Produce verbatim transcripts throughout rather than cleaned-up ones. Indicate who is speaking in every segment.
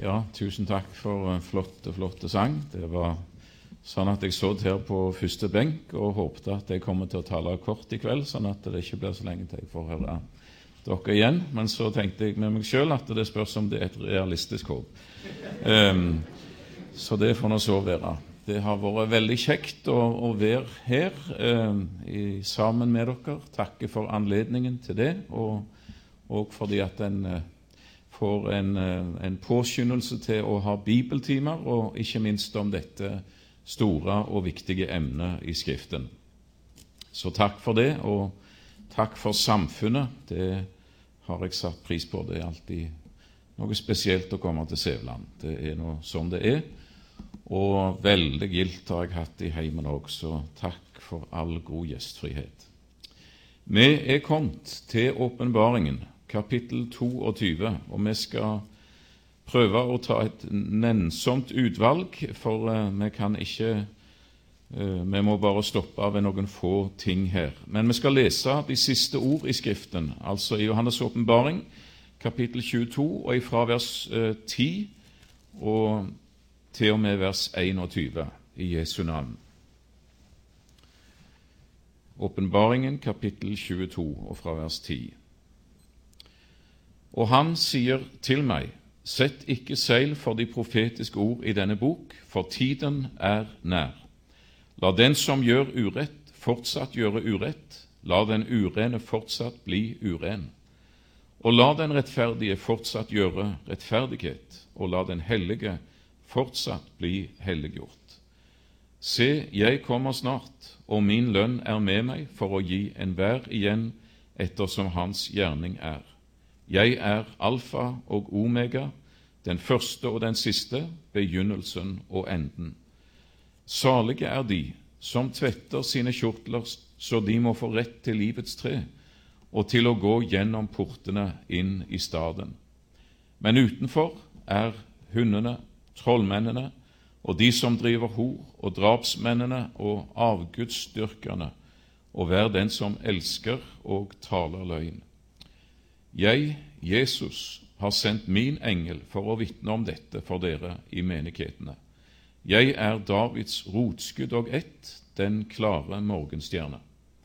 Speaker 1: Ja, tusen takk for flotte, flotte sang. Det var sånn at jeg så her på første benk og håpte at jeg kommer til å tale kort i kveld, sånn at det ikke blir så lenge til jeg får høre dere igjen. Men så tenkte jeg med meg selv at det spørs om det er et realistisk håp. Um, så det får nå så være. Det har vært veldig kjekt å, å være her um, i, sammen med dere. Takke for anledningen til det, og, og fordi at en uh, får en, uh, en påskyndelse til å ha bibeltimer, og ikke minst om dette store og viktige emnet i Skriften. Så takk for det, og takk for samfunnet. Det har jeg satt pris på. Det er alltid noe spesielt å komme til Sævland. Det er noe sånn det er. Og veldig gildt har jeg hatt i heimen også. Takk for all god gjestfrihet. Vi er kommet til åpenbaringen, kapittel tjueto, og vi skal prøve å ta et nennsomt utvalg, for uh, vi kan ikke, uh, vi må bare stoppe ved noen få ting her. Men vi skal lese de siste ord i Skriften, altså i Johannes åpenbaring, kapittel tjueto, og ifra vers uh, ti og til og med vers einogtyve i Jesu navn. Åpenbaringen, kapittel tjueto, og fra vers ti. Og han sier til meg, sett ikke seil for de profetiske ord i denne bok, for tiden er nær. La den som gjør urett, fortsatt gjøre urett. La den urene fortsatt bli uren. Og la den rettferdige fortsatt gjøre rettferdighet, og la den hellige fortsatt bli helliggjort. Se, jeg kommer snart, og min lønn er med meg for å gi enhver igjen ettersom hans gjerning er. Jeg er alfa og omega, den første og den siste, begynnelsen og enden. Salige er de som tvetter sine kjortler, så de må få rett til livets tre, og til å gå gjennom portene inn i staden. Men utenfor er hundene, trollmennene, og de som driver hor, og drapsmennene og avgudsdyrkerne, og hver den som elsker og taler løgn. Jeg, Jesus, har sendt min engel for å vitne om dette for dere i menighetene. Jeg er Davids rotskudd og ett, den klare morgenstjerne.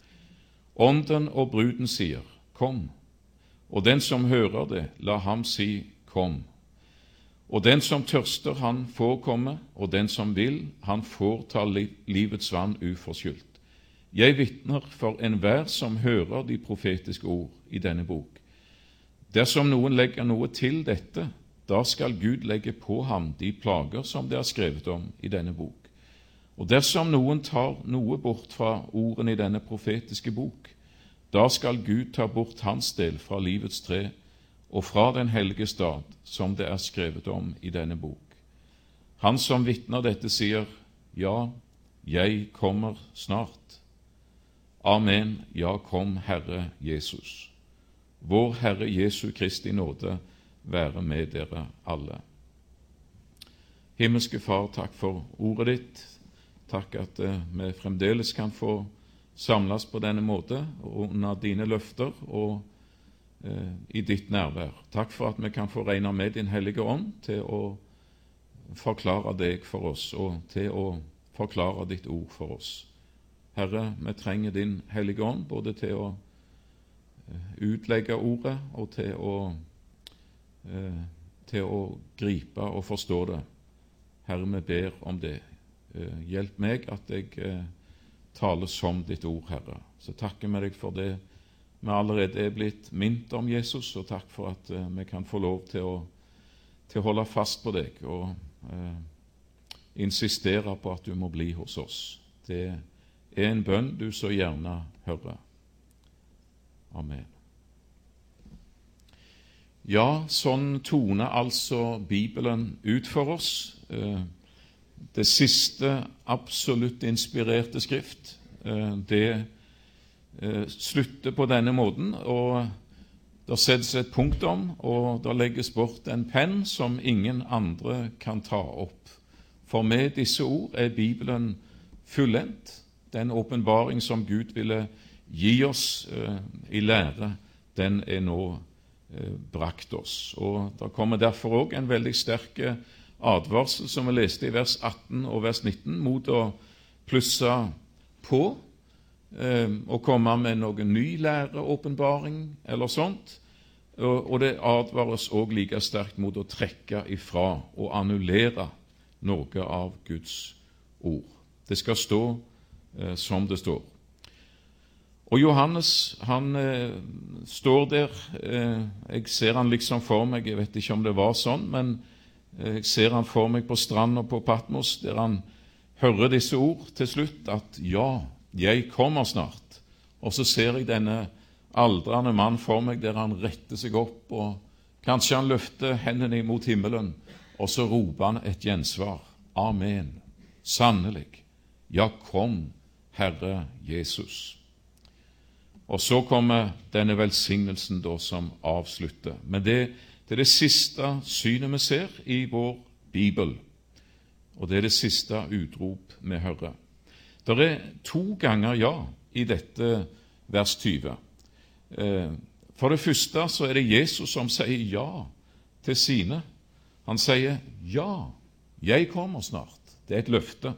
Speaker 1: Ånden og bruden sier, kom, og den som hører det, la ham si, kom. Og den som tørster, han får komme, og den som vil, han får ta livets vann uforskyldt. Jeg vitner for enhver som hører de profetiske ord i denne bok. Dersom noen legger noe til dette, da skal Gud legge på ham de plager som det er skrevet om i denne bok. Og dersom noen tar noe bort fra ordene i denne profetiske bok, da skal Gud ta bort hans del fra livets tre, og fra den hellige stad, som det er skrevet om i denne bok. Han som vitner dette sier, ja, jeg kommer snart. Amen, ja, kom Herre Jesus. Vår Herre Jesu Kristi nåde være med dere alle. Himmelske Far, takk for ordet ditt. Takk at uh, vi fremdeles kan få samles på denne måte under dine løfter og i ditt nærvær. Takk for at vi kan få regne med din hellige ånd til å forklare deg for oss, og til å forklare ditt ord for oss. Herre, vi trenger din hellige ånd, både til å utlegge ordet, og til å, til å gripe og forstå det. Herre, vi ber om det. Hjelp meg at jeg taler som ditt ord, Herre. Så takker vi deg for det vi allerede er blitt minnet om Jesus, og takk for at uh, vi kan få lov til å, til å holde fast på deg og uh, insistere på at du må bli hos oss. Det er en bønn du så gjerne hører. Amen. Ja, sånn toner altså Bibelen ut for oss. Uh, det siste absolutt inspirerte skrift, uh, det Eh, slutter på denne måten, og det settes et punktum, og det legges bort en penn som ingen andre kan ta opp. For med disse ord er Bibelen fullendt. Den åpenbaring som Gud ville gi oss eh, i lære, den er nå eh, brakt oss. Og det kommer derfor også en veldig sterk advarsel, som vi leste i vers atten og vers nitten, mot å plusse på eh, og komme med noen ny lære, åpenbaring eller sånt. Og, og det advares også like sterkt mot å trekke ifra og annullere noe av Guds ord. Det skal stå eh, som det står. Og Johannes, han eh, står der, eh, jeg ser han liksom for meg, jeg vet ikke om det var sånn, men eh, jeg ser han for meg på stranden på Patmos, der han hører disse ord til slutt, at ja, jeg kommer snart. Og så ser jeg denne aldrende mann for meg, der han retter seg opp, og kanskje han løfter hendene mot himmelen, og så roper han et gjensvar. Amen. Sannelig. Ja, kom, Herre Jesus. Og så kommer denne velsignelsen da som avslutter. Men det, det er det siste synet vi ser i vår Bibel, og det er det siste utrop vi hører. Det er to ganger ja i dette vers tyve. For det første så er det Jesus som sier ja til sine. Han sier ja, jeg kommer snart. Det er et løfte.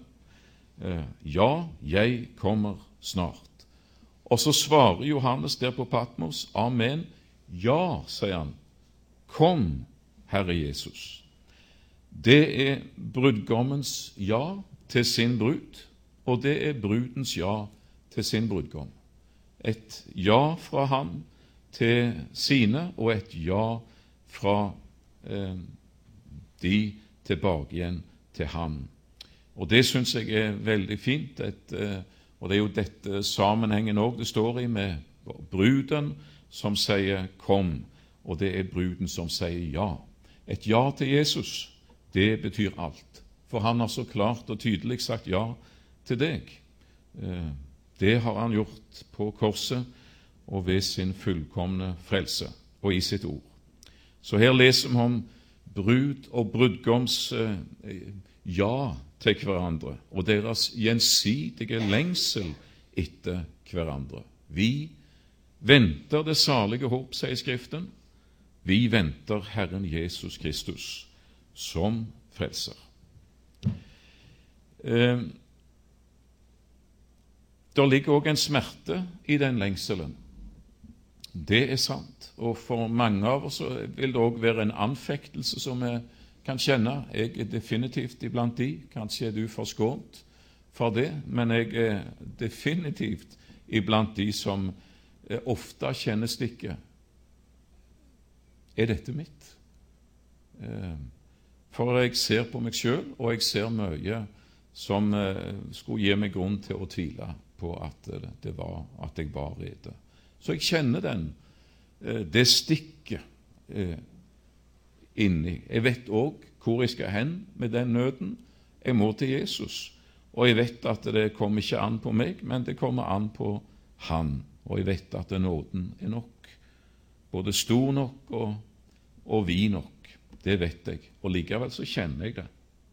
Speaker 1: Ja, jeg kommer snart. Og så svarer Johannes der på Patmos, amen, ja, sier han, kom, Herre Jesus. Det er brudgommens ja til sin brud, og det er brudens ja til sin brudgom. Et ja fra han til sine, og et ja fra eh, de tilbake igjen til han. Og det synes jeg er veldig fint, et eh, og det er jo dette sammenhengen også det står i, med bruden som sier kom, og det er bruden som sier ja. Et ja til Jesus, det betyr alt. For han har så klart og tydelig sagt ja til deg. Det har han gjort på korset og ved sin fullkomne frelse og i sitt ord. Så her leser vi om brud og brudgoms ja til hverandre, og deres gjensidige lengsel etter hverandre. Vi venter det salige håp, sier Skriften. Vi venter Herren Jesus Kristus som frelser. Eh, der ligger også en smerte i den lengselen. Det er sant, og for mange av oss vil det også være en anfektelse som er kan kjenne. Jeg er definitivt iblant de. Kanskje er du forskånt for det, men jeg er definitivt iblant de som ofte kjenner stikket. Er dette mitt? For jeg ser på meg selv, og jeg ser mye som skulle gi meg grunn til å tvile på at, det var, at jeg var rede. Så jeg kjenner den, det stikket inni. Jeg vet også hvor jeg skal hen med den nøden. Jeg må til Jesus. Og jeg vet at det kommer ikke an på meg, men det kommer an på han. Og jeg vet at nåden er nok. Både stor nok og, og vid nok. Det vet jeg. Og likevel så kjenner jeg det.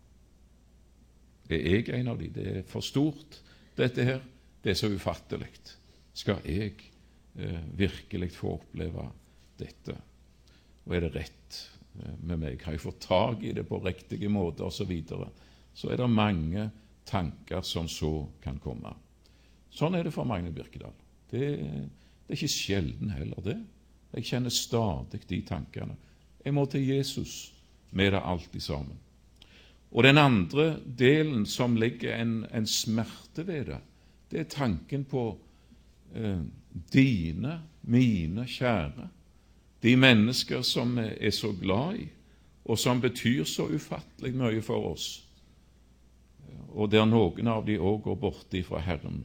Speaker 1: Er jeg en av de? Det er for stort, dette her. Det er så ufattelig. Skal jeg eh, virkelig få oppleve dette? Og er det rett med meg? Har jeg fått tag i det på riktige måter, og så videre? Så er det mange tanker som så kan komme. Sånn er det for Magne Birkedal. Det, det er ikke sjelden heller det. Jeg kjenner stadig de tankene. Jeg må til Jesus med det alltid sammen. Og den andre delen som ligger en, en smerte ved det, det er tanken på eh, dine, mine kjære, de mennesker som vi er så glad i, og som betyr så ufattelig mye for oss, og der noen av de også går bort fra Herren.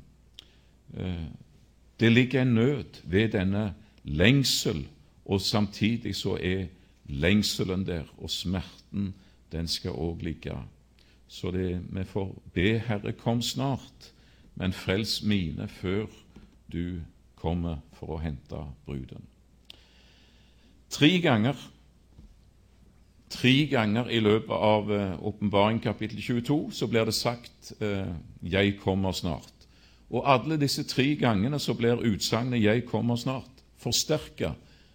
Speaker 1: Det ligger en nød ved denne lengsel, og samtidig så er lengselen der, og smerten, den skal også ligge. Så det, vi får be Herre, kom snart, men frels mine før du kommer for å hente bruden. Tre ganger, tre ganger i løpet av Åpenbaring kapittel tjueto så blir det sagt eh, «Jeg kommer snart». Og alle disse tre gangene så blir utsagnet «Jeg kommer snart» forsterket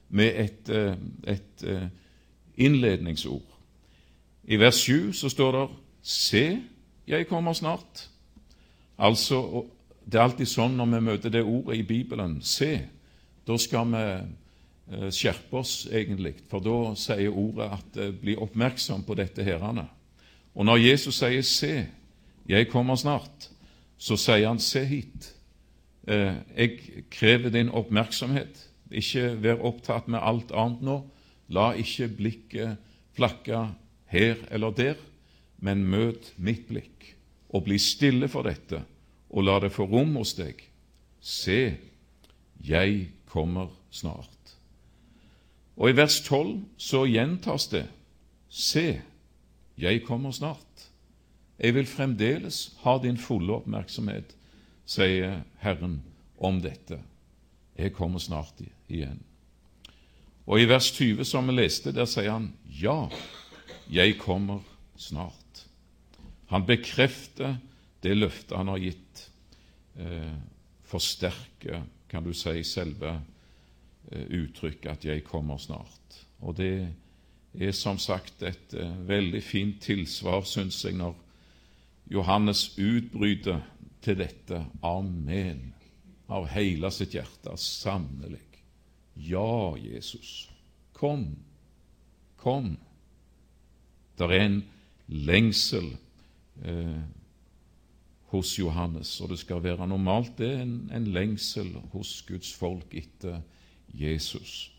Speaker 1: med et, et innledningsord. I vers sju så står det «Se, jeg kommer snart». Altså, det er alltid sånn når vi møter det ordet i Bibelen, «se», da skal vi skjerpe oss egentlig, for da sier ordet at bli oppmerksom på dette herrene. Og når Jesus sier «se, jeg kommer snart», så sier han «se hit». Jeg krever din oppmerksomhet. Ikke vær opptatt med alt annet nå. La ikke blikket flakke her eller der, men møt mitt blikk og bli stille for dette, og la det få rom hos deg. Se, jeg kommer snart. Og i vers tolv så gjentas det, se, jeg kommer snart. Jeg vil fremdeles ha din fulle oppmerksomhet, sier Herren om dette. Jeg kommer snart igjen. Og i vers tyve som vi leste, der sier han, ja, jeg kommer snart. Han bekrefter det løftet han har gitt, eh, forsterker, kan du si, selve eh, uttrykket at jeg kommer snart. Og det er som sagt et eh, veldig fint tilsvar, synes jeg, når Johannes utbryter til dette, amen, av hele sitt hjerte, sannelig. Ja, Jesus, kom, kom. Der er en lengsel eh, hos Johannes, og det skal være normalt, det er en, en lengsel hos Guds folk etter Jesus.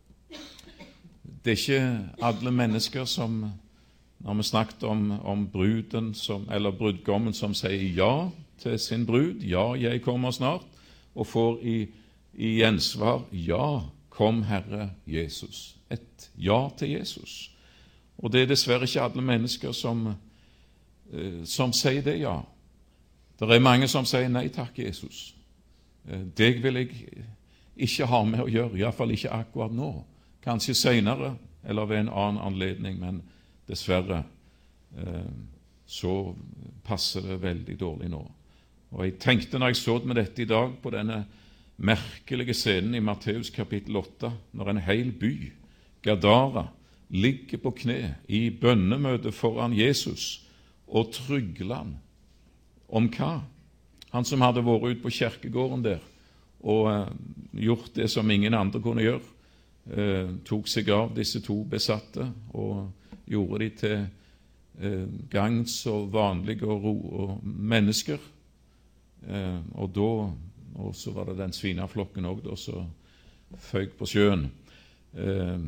Speaker 1: Det er ikke alle mennesker som, når vi snakket om, om bruden, som, eller brudgommen som sier ja til sin brud, ja, jeg kommer snart, og får i, i gjensvar, ja, kom Herre Jesus. Et ja til Jesus. Og det er dessverre ikke alle mennesker som, eh, som sier det ja. Det er mange som sier nei takk, Jesus. Eh, det vil jeg ikke ha med å gjøre, i hvert fall ikke akkurat nå. Kanskje senere, eller ved en annen anledning, men dessverre eh, så passer det veldig dårlig nå. Og jeg tenkte når jeg så med dette i dag på denne merkelige scenen i Matteus kapittel åtte, når en hel by, Gadara, ligger på kne i bønnemøte foran Jesus og trygler han om hva? Han som hadde vært ute på kirkegården der og eh, gjort det som ingen andre kunne gjøre, eh, tok seg av disse to besatte og gjorde de til eh, gangs og vanlige og, ro, og mennesker. Eh, og da, og så var det den svinaflokken også, da, så føyk på sjøen. Eh,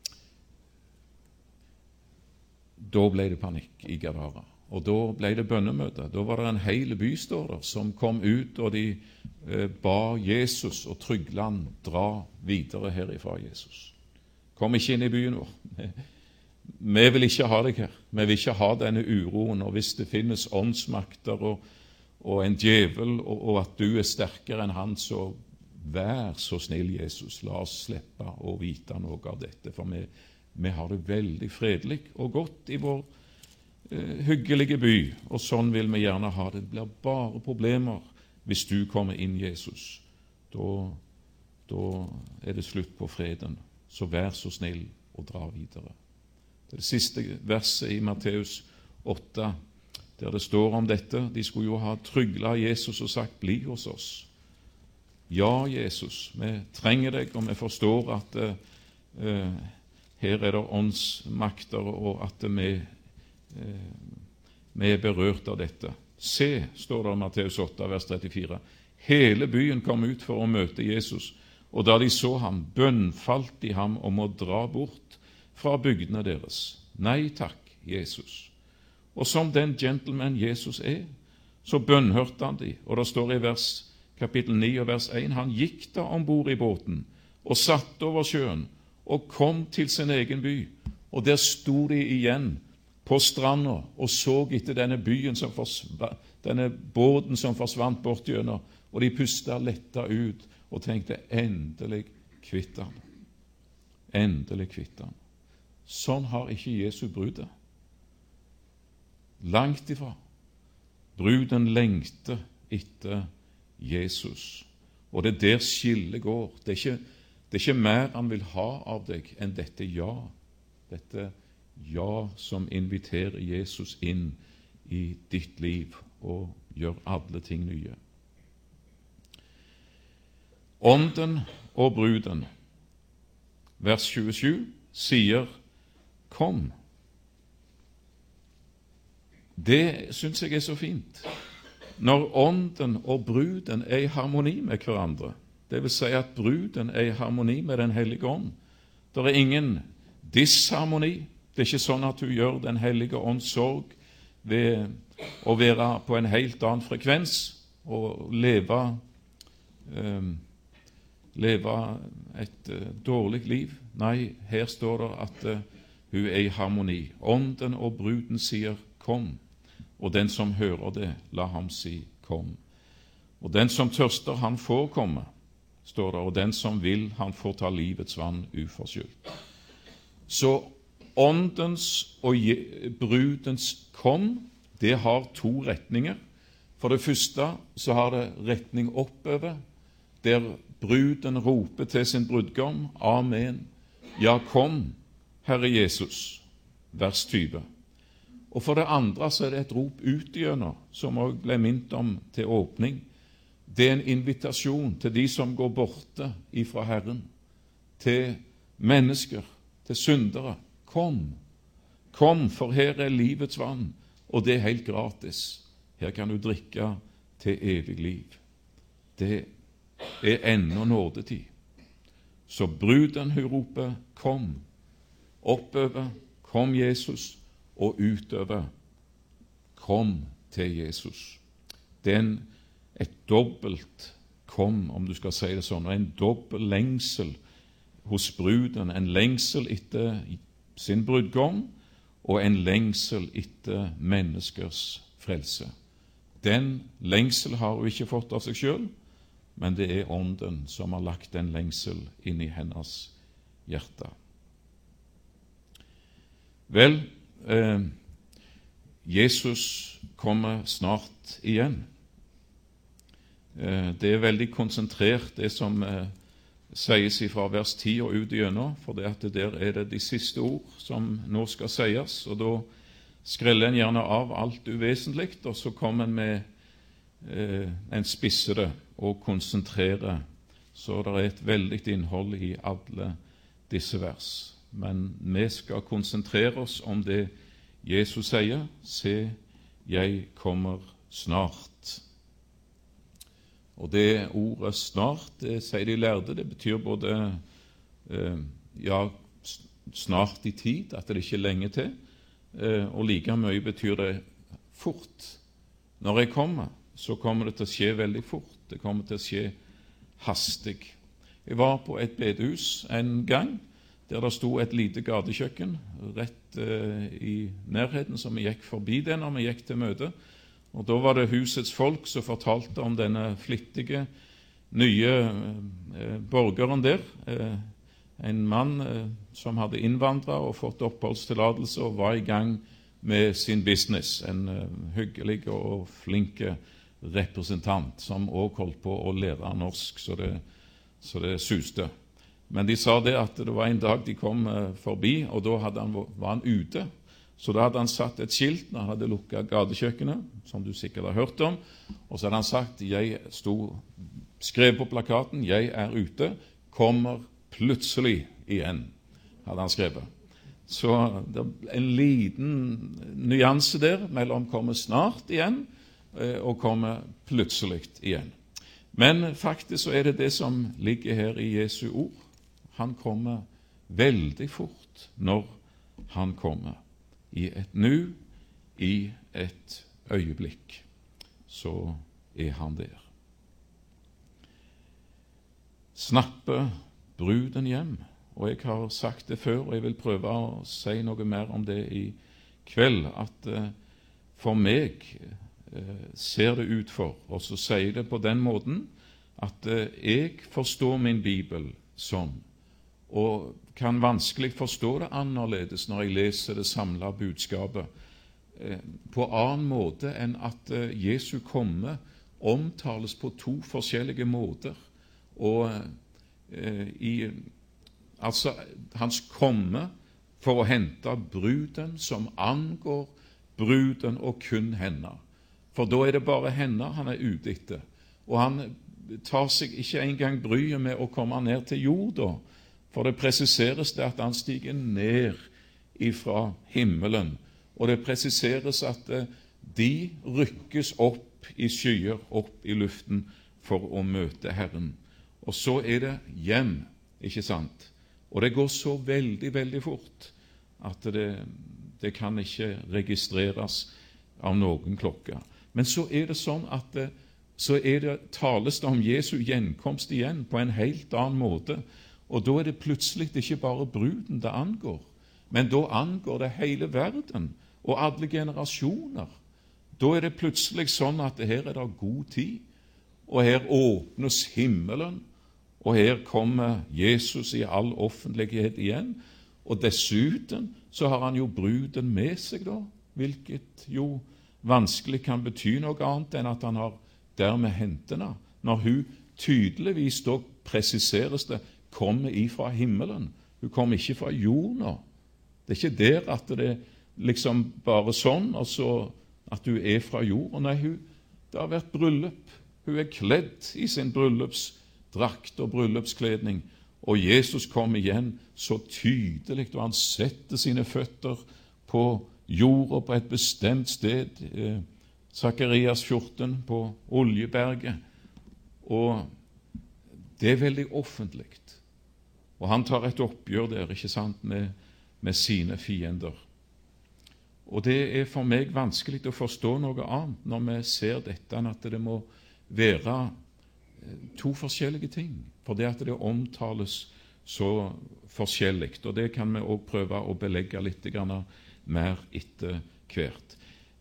Speaker 1: da ble det panikk i Gadara, og da ble det bønnemøte. Da var det en hel by, står der, som kom ut, og de eh, ba Jesus og trygla han, dra videre herifra, Jesus. Kom ikke inn i byen vår. Vi vil ikke ha deg her. Vi vil ikke ha denne uroen, og hvis det finnes åndsmakter og og en djevel, og, og at du er sterkere enn han, så vær så snill, Jesus, la oss slippe å vite noe av dette, for vi, vi har det veldig fredelig og godt i vår eh, hyggelige by, og sånn vil vi gjerne ha det. Det blir bare problemer hvis du kommer inn, Jesus. Da, da er det slutt på freden, så vær så snill og dra videre. Det er det siste verset i Matteus åtte, der det står om dette. De skulle jo ha tryglet Jesus og sagt, bli hos oss. Ja, Jesus, vi trenger deg, og vi forstår at uh, her er det åndsmakter, og at vi, uh, vi er berørt av dette. Se, står det i Matteus åtte, vers trettifire. Hele byen kom ut for å møte Jesus, og da de så ham, bønnfalt de ham om å dra bort fra bygdene deres. Nei takk, Jesus. Og som den gentleman Jesus er, så bønnhørte han de. Og det står i vers, kapittel ni og vers en, han gikk da ombord i båten og satt over sjøen og kom til sin egen by. Og der sto de igjen på stranda og så etter denne byen som forsvant, denne båten som forsvant bort gjennom, og de pustet letta ut og tenkte, endelig kvitt han. Endelig kvitt han. Sånn har ikke Jesu brud det. Langt ifra. Bruden lengter etter Jesus. Og det er der skillet går. Det er ikke, Det er ikke mer han vil ha av deg enn dette ja. Dette ja som inviterer Jesus inn i ditt liv og gjør alle ting nye. Ånden og bruden, vers tjuesju, sier kom. Det synes jeg er så fint. Når ånden og bruden er i harmoni med hverandre, det vil si at bruden er i harmoni med Den hellige ånd. Det er ingen disharmoni. Det er ikke sånn at du gjør Den hellige ånds sorg ved å være på en helt annen frekvens og leve, eh, leve et eh, dårlig liv. Nei, her står det at eh, hun er i harmoni. Ånden og bruden sier kom, og den som hører det, la ham si kom. Og den som tørster, han får komme, står det, og den som vil, han får ta livets vann uforskyldt. Så åndens og brudens kom, det har to retninger. For det første så har det retning oppover, der bruden roper til sin brudgom, Amen, ja kom, Herre Jesus, vers tyve. Og for det andre så er det et rop ut igjennom, som også ble minnet om til åpning. Det er en invitasjon til de som går borte ifra Herren, til mennesker, til syndere. Kom, kom, for her er livets vann, og det er helt gratis. Her kan du drikke til evig liv. Det er ennå nådetid. Så bruden hun roper, kom, oppover, kom Jesus, og utover, kom til Jesus. Det er en, et dobbelt kom, om du skal si det sånn, og en dobbelt lengsel hos bruden, en lengsel etter sin brudgom, og en lengsel etter menneskers frelse. Den lengsel har hun ikke fått av seg selv, men det er ånden som har lagt den lengsel inn i hennes hjerte. Vel, eh, Jesus kommer snart igjen. Eh, det er veldig konsentrert det som eh, sies fra vers ti og ut igjennom, for det at der er det de siste ord som nå skal sies, og da skreller en gjerne av alt uvesentlig, og så kommer en med eh, en spissere og konsentrere, så det er et veldig innhold i alle disse vers. Men vi skal konsentrere oss om det Jesus sier, se, jeg kommer snart. Og det ordet snart, det sier de lærde, det betyr både eh, ja, snart i tid, at det ikke er lenge til, eh, og like mye betyr det fort. Når jeg kommer, så kommer det til å skje veldig fort. Det kommer til å skje hastig. Jeg var på et bedehus en gang, der det sto et lite gatekjøkken rett eh, i nærheten, som vi gikk forbi det når vi gikk til møte. Og da var det husets folk som fortalte om denne flittige, nye eh, borgeren der. Eh, en mann eh, som hadde innvandret og fått oppholdstillatelse og var i gang med sin business. En eh, hyggelig og flink representant som også holdt på å lære norsk, så det, så det suste. Men de sa det at det var en dag de kom eh, forbi, og da hadde han, var han ute. Så da hadde han satt et skilt når han hadde lukket gatekjøkkenet, som du sikkert har hørt om, og så hadde han sagt, jeg sto, skrev på plakaten, jeg er ute, kommer plutselig igjen, hadde han skrevet. Så det er en liten nyanse der mellom komme snart igjen og komme plutselig igjen. Men faktisk så er det det som ligger her i Jesu ord. Han kommer veldig fort når han kommer. I et nu, i et øyeblikk, så er han der. Snappe bruden hjem, og jeg har sagt det før, og jeg vil prøve å si noe mer om det i kveld, at uh, for meg uh, ser det ut for, og så sier det på den måten, at uh, jeg forstår min Bibel sånn, og kan vanskelig forstå det annerledes når jeg leser det samlede budskapet, eh, på annen måte enn at eh, Jesu komme omtales på to forskjellige måter, og eh, i altså hans komme for å hente bruden som angår bruden og kun henne. For da er det bare henne han er ute etter. Og han tar seg ikke engang bryet med å komme ned til jorda, for det presiseres det at han stiger ned ifra himmelen, og det presiseres at de rykkes opp i skyer, opp i luften, for å møte Herren. Og så er det hjem, ikke sant? Og det går så veldig, veldig fort at det, det kan ikke registreres av noen klokker. Men så er det sånn at det, så er det, tales det om Jesu gjenkomst igjen på en helt annen måte. Og da er det plutselig ikke bare bruden det angår, men da angår det hele verden og alle generasjoner. Da er det plutselig sånn at her er det god tid, og her åpnes himmelen, og her kommer Jesus i all offentlighet igjen. Og dessuten så har han jo bruden med seg da, hvilket jo vanskelig kan bety noe annet enn at han har dermed hentene, når hun tydeligvis da presiseres det, kommer ifra himmelen. Hun kommer ikke fra jorden. Det er ikke der at det er liksom bare sånn, altså at hun er fra jorden. Nei, hun, det har vært bryllup. Hun er kledd i sin bryllupsdrakt og bryllupskledning, og Jesus kommer igjen så tydelig, og han setter sine føtter på jorda på et bestemt sted, eh, Sakarias fjorten, på Oljeberget, og det er veldig offentlig. Og han tar et oppgjør der, ikke sant, med, med sine fiender. Og det er for meg vanskelig å forstå noe annet når vi ser dette, enn at det må være to forskjellige ting, for det at det omtales så forskjellig, og det kan vi også prøve å belegge litt mer etter hvert.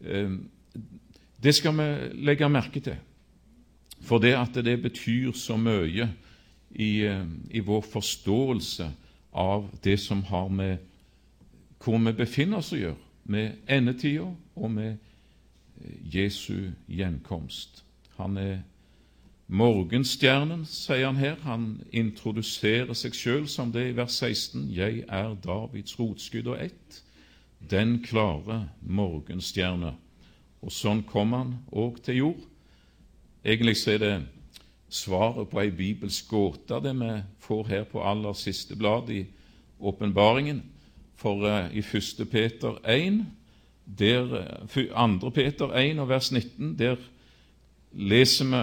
Speaker 1: Det skal vi legge merke til, for det at det betyr så mye i, i vår forståelse av det som har med hvor vi befinner oss å gjøre, med endetida og med Jesu gjenkomst. Han er morgenstjernen, sier han her. Han introduserer seg selv som det i vers seksten. Jeg er Davids rotskudd og ett, den klare morgenstjerne. Og sånn kom han også til jord. Egentlig så er det svaret på ei bibelsk gåte, det vi får her på aller siste blad i åpenbaringen. For uh, i første Peter én, der, uh, andre Peter én og vers nitten, der leser vi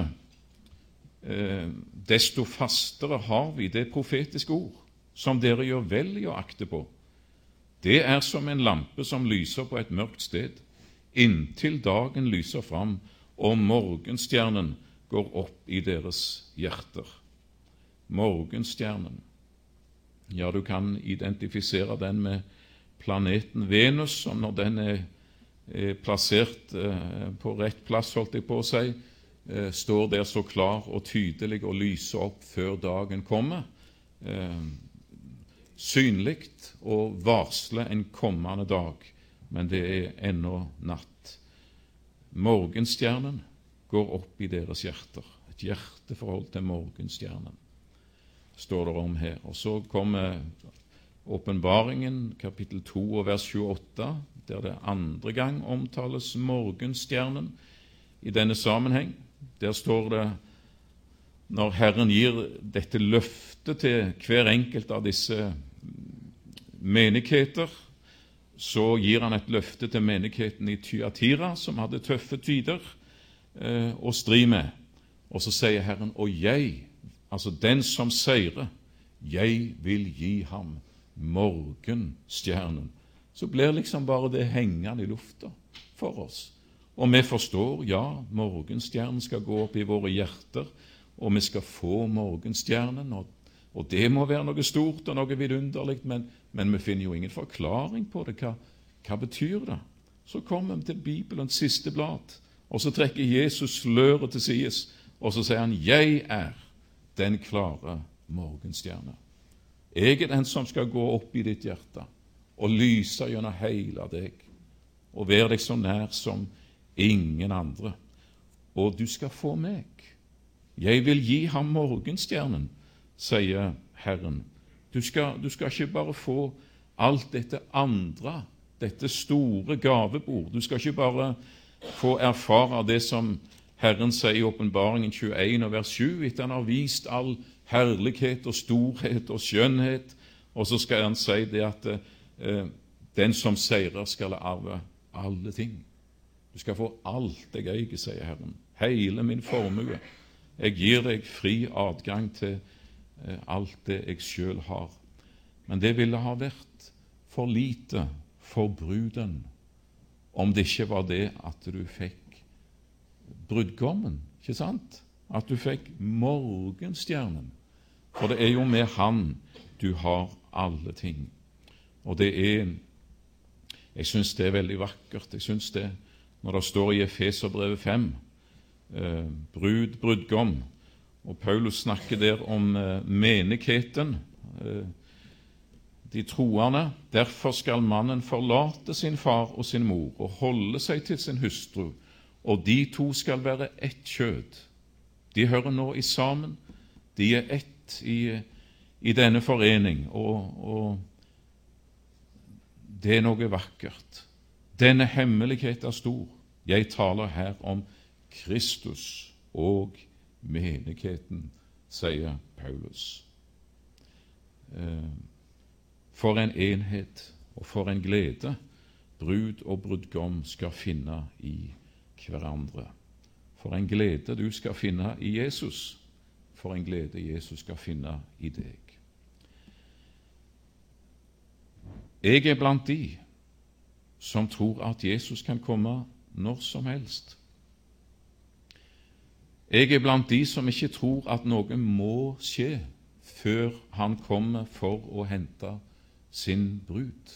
Speaker 1: uh, desto fastere har vi det profetiske ord, som dere gjør vel i å akte på. Det er som en lampe som lyser på et mørkt sted, inntil dagen lyser fram, og morgenstjernen går opp i deres hjerter. Morgenstjernen. Ja, du kan identifisere den med planeten Venus, som når den er, er plassert eh, på rett plass, holdt jeg på å si, eh, står der så klar og tydelig og lyser opp før dagen kommer, eh, synligt og varsler en kommende dag, men det er ennå natt. Morgenstjernen går opp i deres hjerter, et hjerteforhold til morgenstjernen, står det om her. Og så kommer åpenbaringen, kapittel to og vers tjueåtte, der det andre gang omtales morgenstjernen i denne sammenheng. Der står det, når Herren gir dette løftet til hver enkelt av disse menigheter, så gir han et løfte til menigheten i Thyatira, som hadde tøffe tider eh, å stri med. Og så sier Herren, og jeg, altså den som seirer, jeg vil gi ham morgenstjernen. Så blir liksom bare det hengende i lufta for oss. Og vi forstår, ja, morgenstjernen skal gå opp i våre hjerter, og vi skal få morgenstjernen, og, og det må være noe stort og noe vidunderligt, men, men vi finner jo ingen forklaring på det. Hva, hva betyr det? Så kommer vi til Bibelens siste blad, og så trekker Jesus sløret til sides, og så sier han, jeg er den klare morgenstjerne. Jeg er den som skal gå opp i ditt hjerte og lyse gjennom hele deg og være deg så nær som ingen andre. Og du skal få meg. Jeg vil gi ham morgenstjernen sier Herren. Du skal, du skal ikke bare få alt dette andre, dette store gavebord. Du skal ikke bare få erfare det som Herren sier i Åpenbaringen tjueen og vers sju, etter han har vist all herlighet og storhet og skjønnhet, og så skal han si det at eh, den som seirer skal arve alle ting. Du skal få alt jeg eier, sier Herren, hele min formue. Jeg gir deg fri adgang til eh, alt det jeg selv har. Men det ville ha vært for lite for bruden, om det ikke var det at du fikk brudgommen, ikke sant? At du fikk morgenstjernen. For det er jo med han du har alle ting. Og det er, jeg synes det er veldig vakkert. Jeg synes det, når det står i Efeserbrevet fem, eh, brud, brudgom, og Paulus snakker der om eh, menigheten, eh, de troende. Derfor skal mannen forlate sin far og sin mor og holde seg til sin hustru, og de to skal være ett kjød. De hører nå i sammen, de er ett i, i denne forening, og, og det er noe vakkert. Denne hemmelighet er stor. Jeg taler her om Kristus og menigheten, sier Paulus. For en enhet og for en glede brud og brudgom skal finne i hverandre. For en glede du skal finne i Jesus, for en glede Jesus skal finne i deg. Jeg er blant de som tror at Jesus kan komme når som helst. Jeg er blant de som ikke tror at noe må skje før han kommer for å hente sin brud.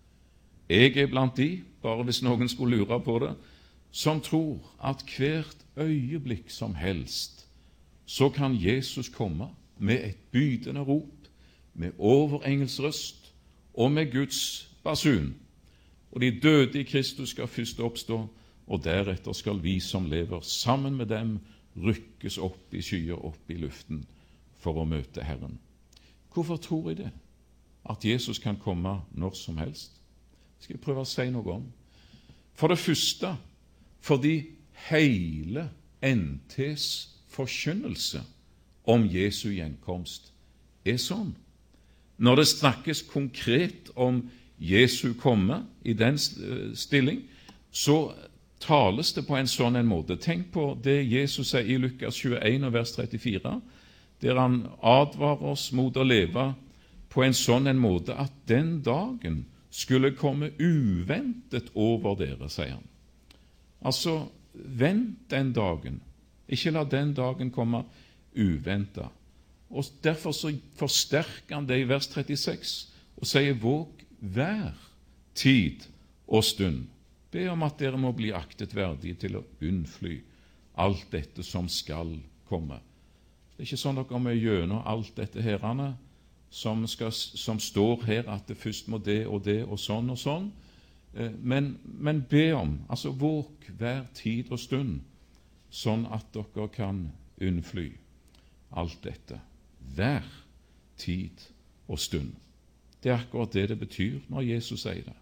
Speaker 1: Jeg er blant de, bare hvis noen skulle lure på det, som tror at hvert øyeblikk som helst så kan Jesus komme med et bydende rop, med overengels røst og med Guds basun. Og de døde i Kristus skal først oppstå, og deretter skal vi som lever sammen med dem rykkes opp i skyer, opp i luften, for å møte Herren. Hvorfor tror jeg det? At Jesus kan komme når som helst? Skal jeg prøve å si noe om? For det første, fordi hele N T's forkynnelse om Jesu gjenkomst er sånn. Når det snakkes konkret om Jesu komme i den stilling, så tales det på en sånn en måte. Tenk på det Jesus sier i Lukas tjueen og vers trettifire, der han advarer oss mot å leve på en sånn en måte at den dagen skulle komme uventet over dere, sier han. Altså, vent den dagen. Ikke la den dagen komme uventet. Og derfor så forsterker han det i vers trettiseks og sier, våg hver tid og stund. Be om at dere må bli aktet verdige til å unnfly alt dette som skal komme. Det er ikke sånn dere må gjøre alt dette herrene som, skal, som står her, at det først må det og det og sånn og sånn. Men, men be om, altså våg hver tid og stund, sånn at dere kan unnfly alt dette. Hver tid og stund. Det er akkurat det det betyr når Jesus sier det.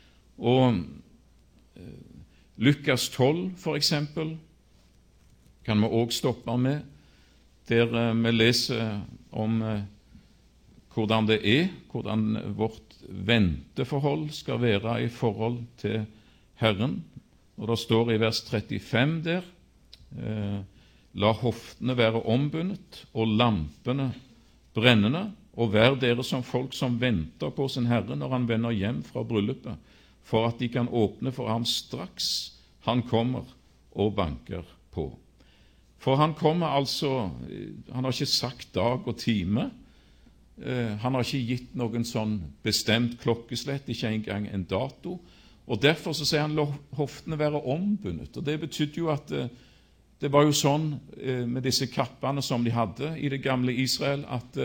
Speaker 1: Og eh, Lukas tolv, for eksempel, kan vi også stoppe med, der eh, vi leser om eh, hvordan det er, hvordan vårt venteforhold skal være i forhold til Herren. Og det står i vers trettifem der, eh, la hoftene være ombundet og lampene brennende, og vær dere som folk som venter på sin Herre når han vender hjem fra bryllupet, for at de kan åpne for ham straks han kommer og banker på. For han kommer altså, han har ikke sagt dag og time, han har ikke gitt noen sånn bestemt klokkeslett, ikke engang en dato, og derfor så sier han la hoftene være ombundet, og det betydde jo at det, det var jo sånn med disse kappene som de hadde i det gamle Israel, at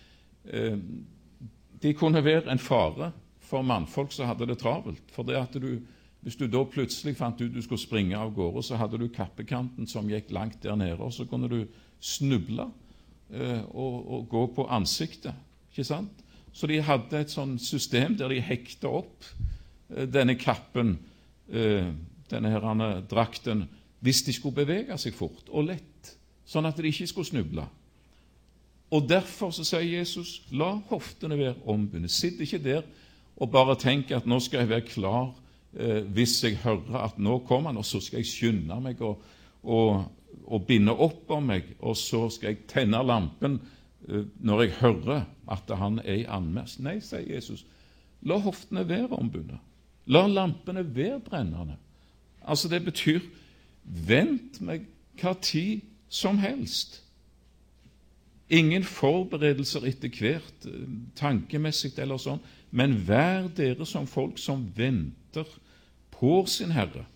Speaker 1: de kunne være en fare for mannfolk som hadde det travelt, for det at du, hvis du da plutselig fant ut du skulle springe av gårde, så hadde du kappekanten som gikk langt der nede, og så kunne du snuble, eh, å, å gå på ansiktet, ikke sant? Så de hadde et sånt system der de hekta opp eh, denne kappen, eh, denne herrene drakten, hvis de skulle bevege seg fort og lett, sånn at de ikke skulle snuble. Og derfor så sier Jesus, la hoftene være ombundet. Sitt ikke der og bare tenk at nå skal jeg være klar eh, hvis jeg hører at nå kommer han, og så skal jeg skynde meg og, og, og binde opp om meg, og så skal jeg tenne lampen eh, når jeg hører at han er i anmarsj. Nei, sier Jesus, la hoftene være ombundet. La lampene være brennende. Altså det betyr, vent meg hva tid som helst. Ingen forberedelser etter hvert, tankemessigt eller sånn, men vær dere som folk som venter på sin Herre.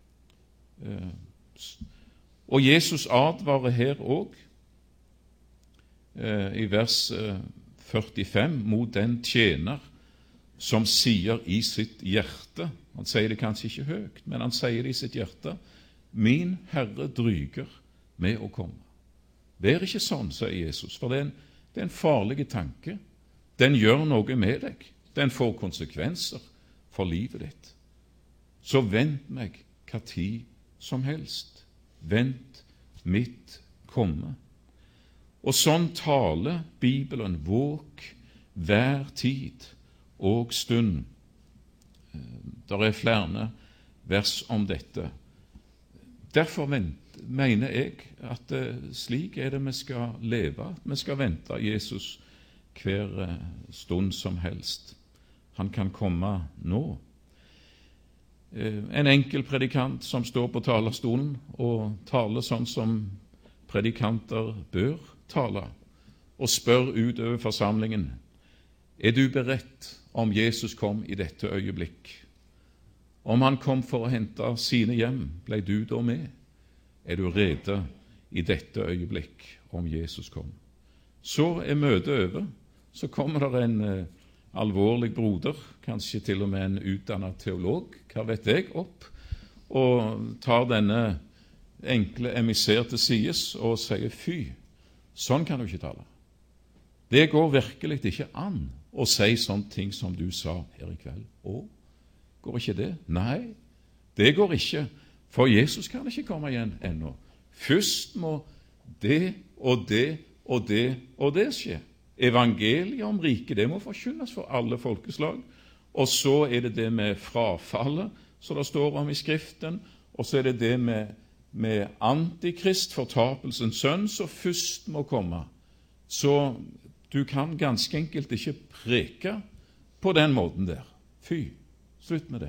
Speaker 1: Og Jesus advarer her også, i vers førtifem, mot den tjener som sier i sitt hjerte, han sier det kanskje ikke høyt, men han sier det i sitt hjerte, min Herre dryger med å komme. Vær ikke sånn, sier Jesus, for det er, en, det er en farlig tanke. Den gjør noe med deg. Den får konsekvenser for livet ditt. Så vent meg hva tid som helst. Vent mitt komme. Og sånn taler Bibelen, våk hver tid og stund. Der er flere vers om dette. Derfor vent, mener jeg at uh, slik er det vi skal leve, at vi skal vente Jesus hver uh, stund som helst. Han kan komme nå. Uh, en enkel predikant som står på talerstolen og taler sånn som predikanter bør tale, og spør ut over forsamlingen, er du beredt om Jesus kom i dette øyeblikk? Om han kom for å hente sine hjem, ble du da med? Er du rede i dette øyeblikk om Jesus kom? Så er møtet over. Så kommer det en eh, alvorlig broder, kanskje til og med en utdannet teolog, hva vet jeg, opp, og tar denne enkle emissær til sides og sier, fy, sånn kan du ikke tale. Det går virkelig ikke an å si sånne ting som du sa her i kveld. Å, går ikke det? Nei, det går ikke, for Jesus kan ikke komme igjen ennå. Først må det og det og det og det skje. Evangeliet om riket, det må forkynnes for alle folkeslag, og så er det det med frafallet, som det står om i Skriften, og så er det det med, med antikrist, fortapelsens sønn, som først må komme. Så du kan ganske enkelt ikke preke på den måten der. Fy, slutt med det.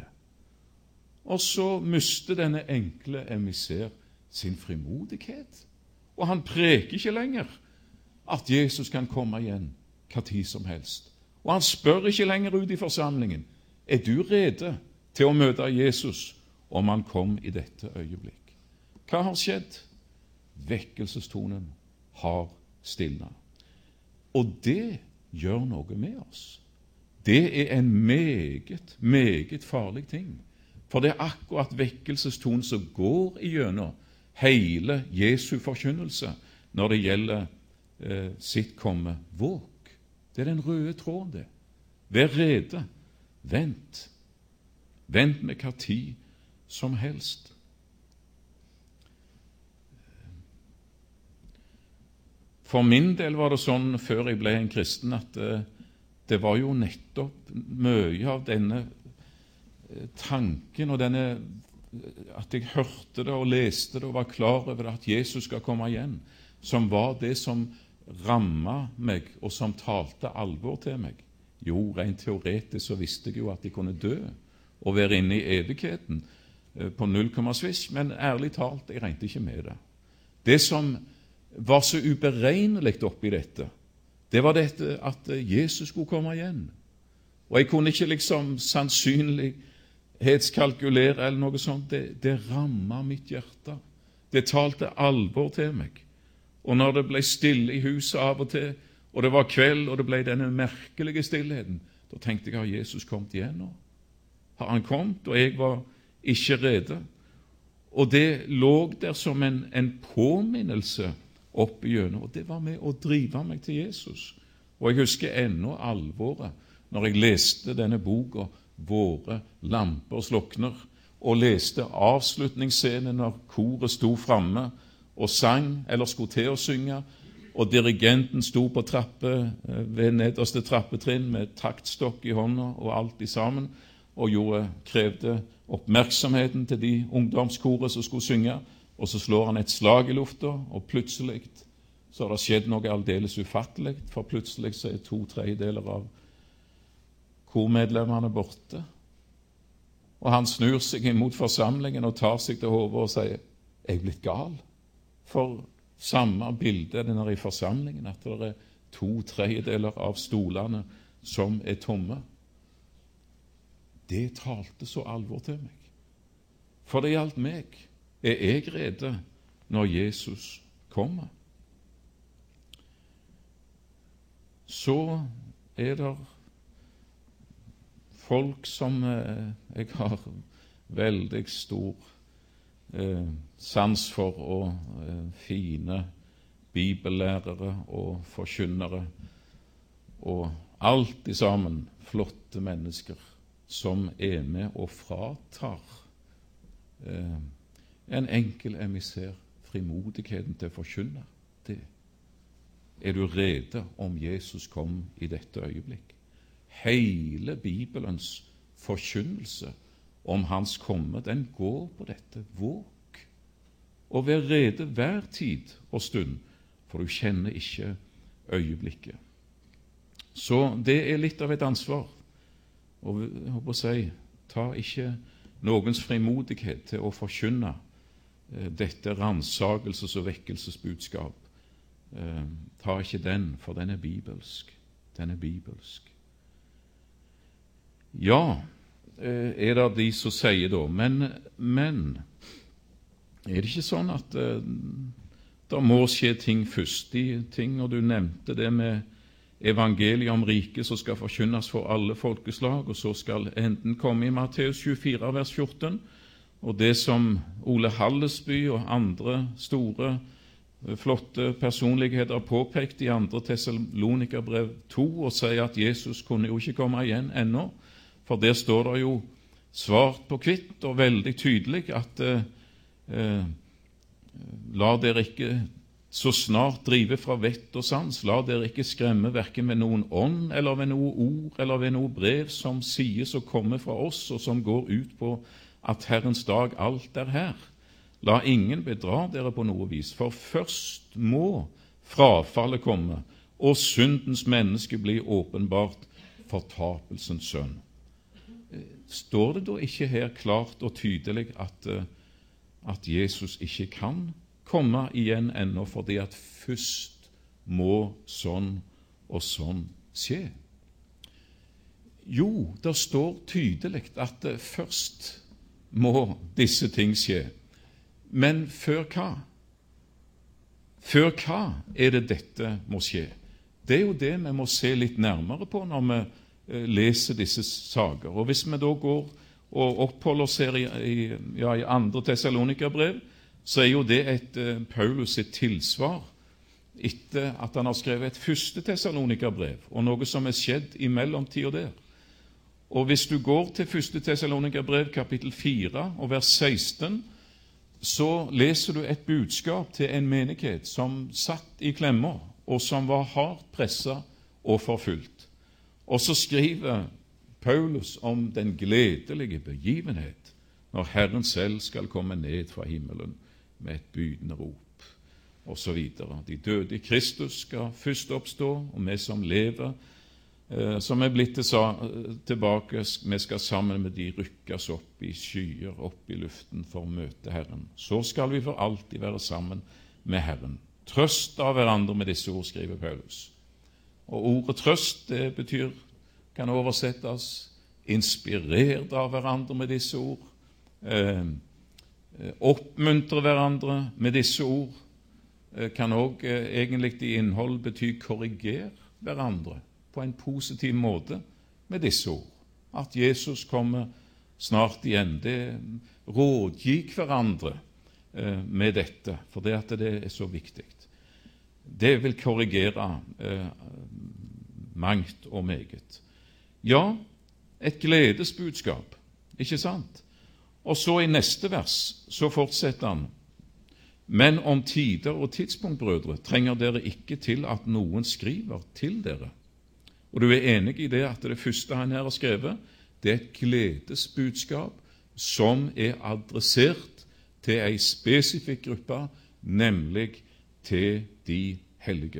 Speaker 1: Og så mister denne enkle emissær sin frimodighet, og han preker ikke lenger at Jesus kan komme igjen hva tid som helst. Og han spør ikke lenger ut i forsamlingen, er du rede til å møte Jesus om han kom i dette øyeblikk? Hva har skjedd? Vekkelsestonen har stilnet. Og det gjør noe med oss. Det er en meget, meget farlig ting. For det er akkurat vekkelsestonen som går igjennom hele Jesu forkynnelse når det gjelder eh, sitt komme. Våk. Det er den røde tråden det. Vær rede. Vent. Vent med hva tid som helst. For min del var det sånn før jeg ble en kristen at eh, det var jo nettopp mye av denne eh, tanken og denne at jeg hørte det og leste det og var klar over det, at Jesus skal komme igjen, som var det som rammet meg og som talte alvor til meg. Jo, rent teoretisk så visste jeg jo at jeg kunne dø og være inne i evigheten eh, på null komma svisj, men ærlig talt, jeg regnet ikke med det. Det som var så uberegnelig oppi dette, det var dette at Jesus skulle komme igjen. Og jeg kunne ikke liksom sannsynlighetskalkulere eller noe sånt. Det, det rammet mitt hjerte. Det talte alvor til meg. Og når det ble stille i huset av og til, og det var kveld, og det ble denne merkelige stillheten, da tenkte jeg, har Jesus kommet igjen nå? Har han kommet, og jeg var ikke rede? Og det lå der som en, en påminnelse opp igjennom. Og det var med å drive meg til Jesus. Og jeg husker ennå alvoret når jeg leste denne boka, Våre lamper slokner, og leste avslutningsscenen når koret sto framme og sang, eller skulle til å synge, og dirigenten sto på trappe ved nederste trappetrinn med taktstokk i hånda og alt i sammen, og gjorde, krevde oppmerksomheten til de ungdomskoret som skulle synge, og så slår han et slag i lufta, og plutselig så har det skjedd noe aldeles ufattelig, for plutselig så er to tredjedeler av kormedlemmene borte. Og han snur seg imot forsamlingen og tar seg til hodet og sier, er jeg blitt gal? For samme bilde er det der i forsamlingen, at det er to tredjedeler av stolene som er tomme. Det talte så alvor til meg. For det gjaldt meg. Er jeg rede når Jesus kommer? Så er det folk som eh, jeg har veldig stor eh, sans for, og eh, fine bibellærere og forkynnere, og alt i sammen flotte mennesker som er med og fratar eh, en enkel emissær frimodigheten til å forkynne det. Er du rede om Jesus kom i dette øyeblikk? Hele Bibelens forkynnelse om hans komme, den går på dette. Våg og vær rede hver tid og stund, for du kjenner ikke øyeblikket. Så det er litt av et ansvar. Og jeg håper å si, ta ikke noens frimodighet til å forkynne eh, dette ransagelses- og vekkelsesbudskap. Eh, ta ikke den, for den er bibelsk. Den er bibelsk. Ja, eh, er det de som sier da, men, men er det ikke sånn at eh, det må skje ting først i ting, og du nevnte det med evangeliet om riket som skal forkynnes for alle folkeslag, og så skal enden komme i Matteus tjuefire, vers fjorten, og det som Ole Hallesby og andre store, flotte personligheter påpekt i andre Tessalonikerbrev to, og sier at Jesus kunne jo ikke komme igjen ennå, for der står det jo svart på hvitt og veldig tydelig at eh, eh, la dere ikke så snart drive fra vett og sans, la dere ikke skremme hverken ved noen ånd, eller ved noe ord, eller ved noe brev som sies å komme fra oss, og som går ut på at Herrens dag alt er her. La ingen bedra dere på noe vis, for først må frafallet komme, og syndens menneske bli åpenbart, fortapelsens sønn. Står det da ikke her klart og tydelig at, at Jesus ikke kan komme igjen ennå, fordi at først må sånn og sånn skje? Jo, det står tydelig at først må disse ting skje. Men før hva? Før hva er det dette må skje? Det er jo det vi må se litt nærmere på når vi leser disse saker. Og hvis vi da går og oppholder oss her i, i, ja, i andre Tessalonikerbrev, så er jo det et uh, Paulus sitt tilsvar etter at han har skrevet et første Tessalonikerbrev, og noe som er skjedd i mellomtida der. Og hvis du går til første Tessalonikerbrev kapittel fire og vers seksten, så leser du et budskap til en menighet som satt i klemmer, og som var hardt presset og forfulgt. Og så skriver Paulus om den gledelige begivenhet når Herren selv skal komme ned fra himmelen med et bydende rop, og så videre. De døde i Kristus skal først oppstå, og vi som lever, eh, som er blitt tilbake, vi skal sammen med de rykkes opp i skyer, opp i luften for å møte Herren. Så skal vi for alltid være sammen med Herren. Trøst av hverandre med disse ord, skriver Paulus. Og ordet trøst, det betyr, kan oversettes, inspirert av hverandre med disse ord, eh, oppmuntre hverandre med disse ord, eh, kan også eh, egentlig i innhold bety korriger hverandre på en positiv måte med disse ord. At Jesus kommer snart igjen, det rådgir hverandre eh, med dette, for det at det er så viktig. det vil korrigere eh, mangt og meget. Ja, et gledesbudskap, ikke sant? Og så i neste vers så fortsetter han: men om tider og tidspunkt, brødre, trenger dere ikke til at noen skriver til dere. Og du er enig i det at det første han her har skrevet, det er et gledesbudskap som er adressert til en spesifikk gruppe, nemlig til de hellige.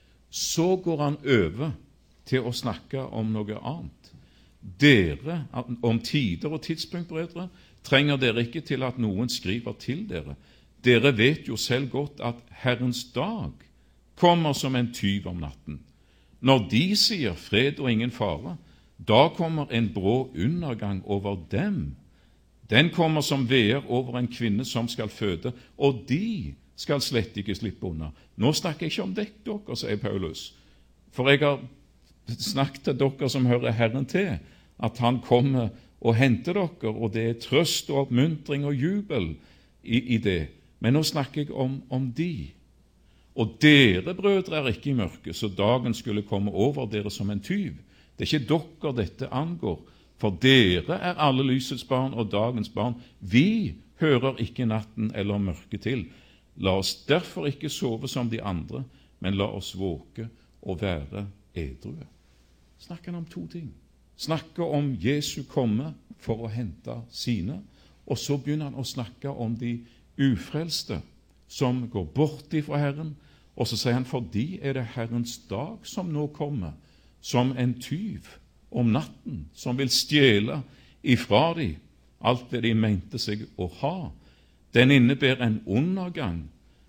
Speaker 1: Så går han over til å snakke om noe annet. Dere, om tider og tidspunkt, brødre, trenger dere ikke til at noen skriver til dere. Dere vet jo selv godt at Herrens dag kommer som en tyv om natten. Når de sier fred og ingen fare, da kommer en brå undergang over dem. Den kommer som veer over en kvinne som skal føde, og de skal slett ikke slippe unna. Nå snakker jeg ikke om dekk dere, sier Paulus, for jeg har snakket til dere som hører Herren til, at han kommer og henter dere, og det er trøst og oppmuntring og jubel i, i det. Men nå snakker jeg om, om de. Og dere, brødre, er ikke i mørket, så dagen skulle komme over dere som en tyv. Det er ikke dere dette angår, for dere er alle lysets barn og dagens barn. Vi hører ikke natten eller mørket til. La oss derfor ikke sove som de andre, men la oss våke og være edrue. Snakker han om to ting. Snakker om Jesu komme for å hente sine, og så begynner han å snakke om de ufrelste som går bort ifra Herren, og så sier han, for de er det Herrens dag som nå kommer, som en tyv om natten, som vil stjele ifra de alt det de mente seg å ha. Den innebærer en undergang.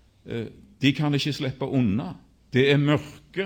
Speaker 1: De kan ikke slippe unna. Det er mørke.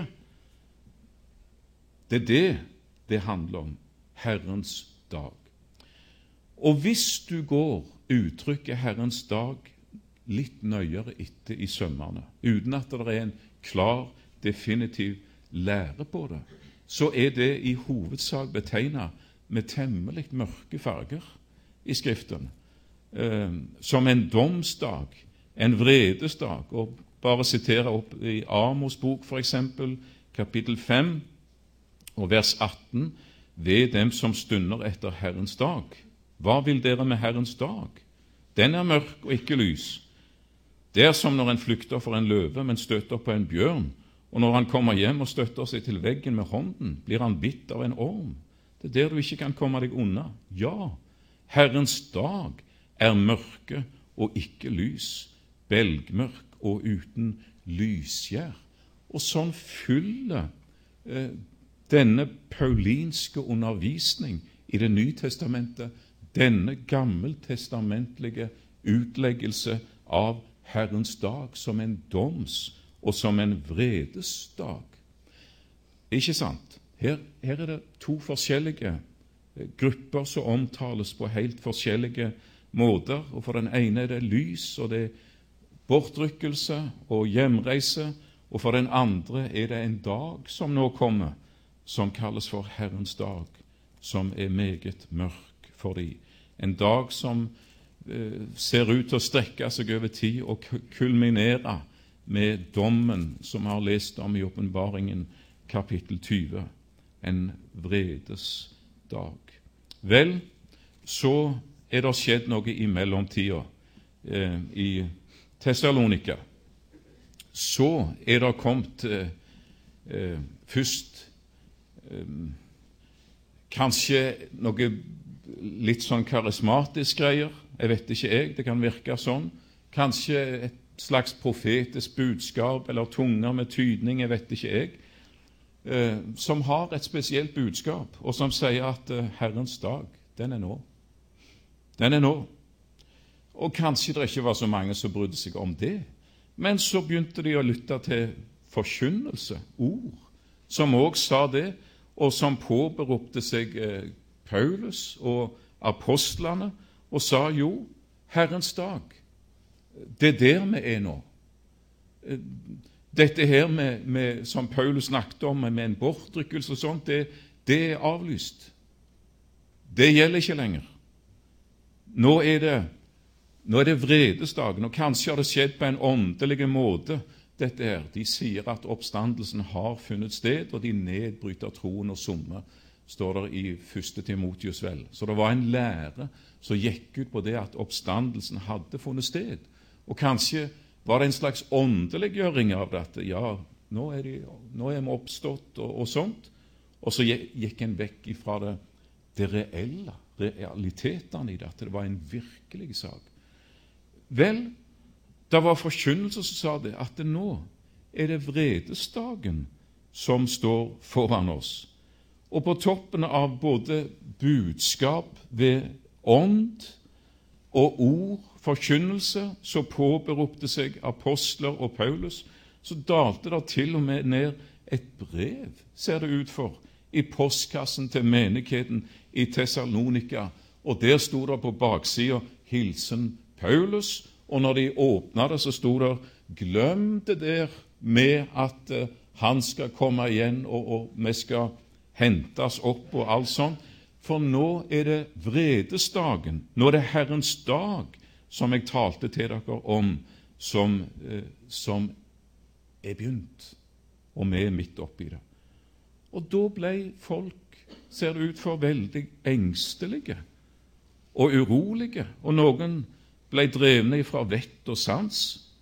Speaker 1: Det er det det handler om, Herrens dag. Og hvis du går uttrykket Herrens dag litt nøyere etter i sømmene, uten at det er en klar, definitiv lære på det, så er det i hovedsak betegnet med temmelig mørke farger i Skriften, eh, som en domsdag, en vredesdag. Og bare sitere opp i Amos bok, for eksempel, kapittel fem og vers atten, ved dem som stunder etter Herrens dag. Hva vil dere med Herrens dag? Den er mørk og ikke lys. Det er som når en flykter for en løve, men støter på en bjørn, og når han kommer hjem og støtter seg til veggen med hånden, blir han bitt av en orm. Det er der du ikke kan komme deg unna. Ja, Herrens dag er mørke og ikke lys, belgmørk og uten lysgjær. Og sånn fyller eh, denne paulinske undervisning i Det nye testamentet denne gammeltestamentlige utleggelse av Herrens dag som en doms- og som en vredesdag. Ikke sant? Her, her er det to forskjellige grupper som omtales på helt forskjellige måter, og for den ene er det lys, og det er bortrykkelse og hjemreise, og for den andre er det en dag som nå kommer, som kalles for Herrens dag, som er meget mørk for de. En dag som eh, ser ut til å strekke seg over tid og kulminere med dommen som vi har lest om i Åpenbaringen kapittel tyve, en vredesdag. Vel, så er det skjedd noe i mellomtida eh, i Thessalonika. Så er det kommet eh, eh, først eh, kanskje noe litt sånn karismatisk greier, jeg vet ikke jeg, det kan virke sånn, kanskje et slags profetisk budskap eller tunger med tydning, jeg vet ikke jeg, eh, som har et spesielt budskap, og som sier at eh, Herrens dag, den er nå. Den er nå. Og kanskje det ikke var så mange som brydde seg om det, men så begynte de å lytte til forkynnelse, ord, som også sa det, og som påberopte seg eh, Paulus og apostlene, og sa jo, Herrens dag, det er der vi er nå. Dette her med, med, som Paulus snakket om, med en bortrykkelse og sånt, det, det er avlyst. Det gjelder ikke lenger. Nå er det, nå er det vredesdagen, og kanskje har det skjedd på en åndelig måte dette her. De sier at oppstandelsen har funnet sted, og de nedbryter troen og somme, står det i første Timotius vel. Så det var en lære som gikk ut på det at oppstandelsen hadde funnet sted. Og kanskje var det en slags åndeliggjøring av dette. Ja, nå er, de, nå er vi oppstått og, og sånt. Og så gikk en vekk ifra det, det reelle, realitetene i det, at det var en virkelig sak. Vel, det var forkynnelse som sa det, at det nå er det vredesdagen som står foran oss. Og på toppen av både budskap ved ånd og ord, forkynnelse, så påberopte seg apostler og Paulus, så dalte det til og med ned et brev, ser det ut for, i postkassen til menigheten i Thessalonika. Og der sto det på baksiden hilsen Paulus, og når de åpnet det, så sto det glem det der med at uh, han skal komme igjen, og, og vi skal hentes opp og alt sånt. For nå er det vredesdagen, nå er det Herrens dag, som jeg talte til dere om, som, uh, som er begynt, og vi er midt oppi det. Og da ble folk, ser det ut for, veldig engstelige og urolige, og noen ble drevne fra vett og sans.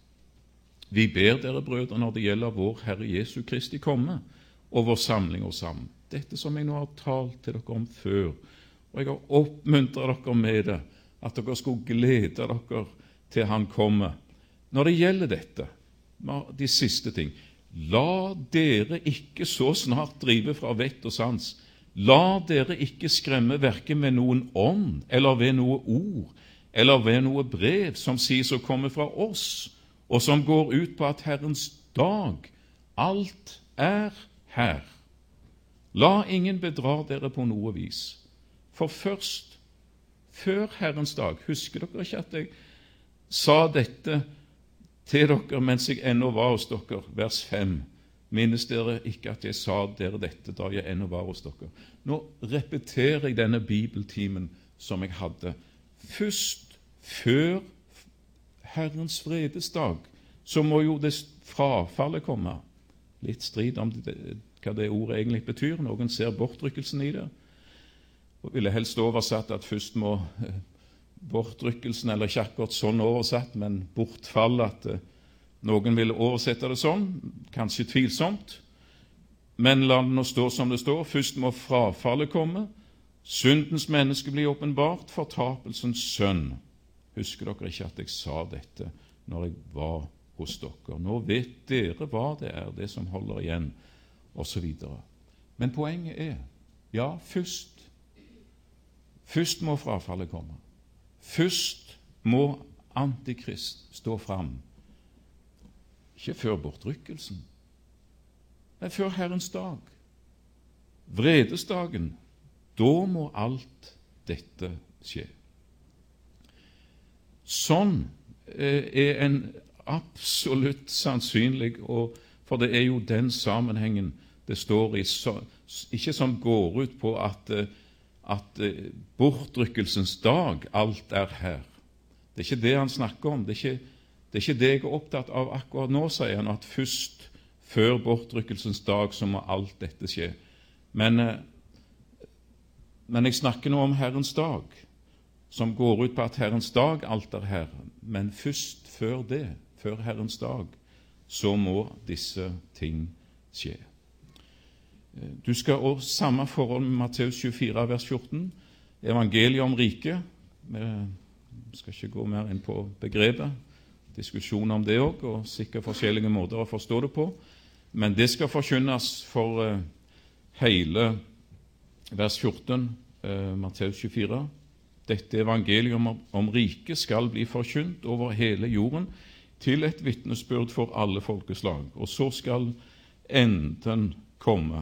Speaker 1: Vi ber dere, brødre, når det gjelder vår Herre Jesu Kristi komme, og vår samling og sammen. Dette som jeg nå har talt til dere om før, og jeg har oppmuntret dere med det, at dere skulle glede dere til han kommer. Når det gjelder dette, de siste ting, la dere ikke så snart drive fra vett og sans. La dere ikke skremme hverken med noen ånd, eller ved noe ord, eller ved noe brev som sies å komme fra oss, og som går ut på at Herrens dag, alt er her. La ingen bedra dere på noe vis. For først, før Herrens dag, husker dere ikke at jeg sa dette til dere mens jeg ennå var hos dere, vers fem. Minnes dere ikke at jeg sa dere dette da jeg ennå var hos dere? Nå repeterer jeg denne bibeltimen som jeg hadde. Først før Herrens vredesdag, så må jo det frafallet komme. Litt strid om det, hva det ordet egentlig betyr. Noen ser bortrykkelsen i det, og ville helst oversatt at først må bortrykkelsen, eller ikke akkurat sånn oversatt, men bortfall, at eh, noen ville oversette det sånn, kanskje tvilsomt. Men la det nå stå som det står. Først må frafallet komme, syndens menneske bli åpenbart, fortapelsens sønn. Husker dere ikke at jeg sa dette når jeg var hos dere? Nå vet dere hva det er, det som holder igjen, og så videre. Men poenget er, ja, først, først må frafallet komme. Først må Antikrist stå fram. Ikke før bortrykkelsen, men før Herrens dag. Vredesdagen, da må alt dette skje. Sånn er en absolutt sannsynlig, og for det er jo den sammenhengen det står i, ikke som går ut på at at bortrykkelsens dag, alt er her. Det er ikke det han snakker om. Det er ikke det, er ikke det jeg er opptatt av akkurat nå, sier han, at først før bortrykkelsens dag så må alt dette skje. Men, men jeg snakker nå om Herrens dag, som går ut på at Herrens dag, alt er her. Men først før det, før Herrens dag, så må disse ting skje. Du skal også samme forhold med Matteus tjuefire, vers fjorten, evangeliet om riket. Vi skal ikke gå mer inn på begrepet, diskusjon om det også, og sikkert forskjellige måter å forstå det på, men det skal forkynnes for hele vers fjorten, Matteus tjuefire. Dette evangeliet om, om riket skal bli forkynt over hele jorden til et vitnesbyrd for alle folkeslag, og så skal enden komme.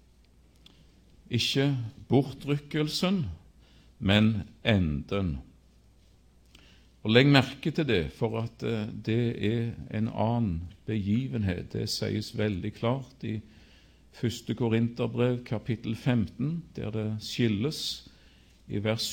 Speaker 1: Ikke bortrykkelsen, men enden. Og legg merke til det, for at det er en annen begivenhet. Det sies veldig klart i første Korinterbrev, kapittel femten, der det skilles i vers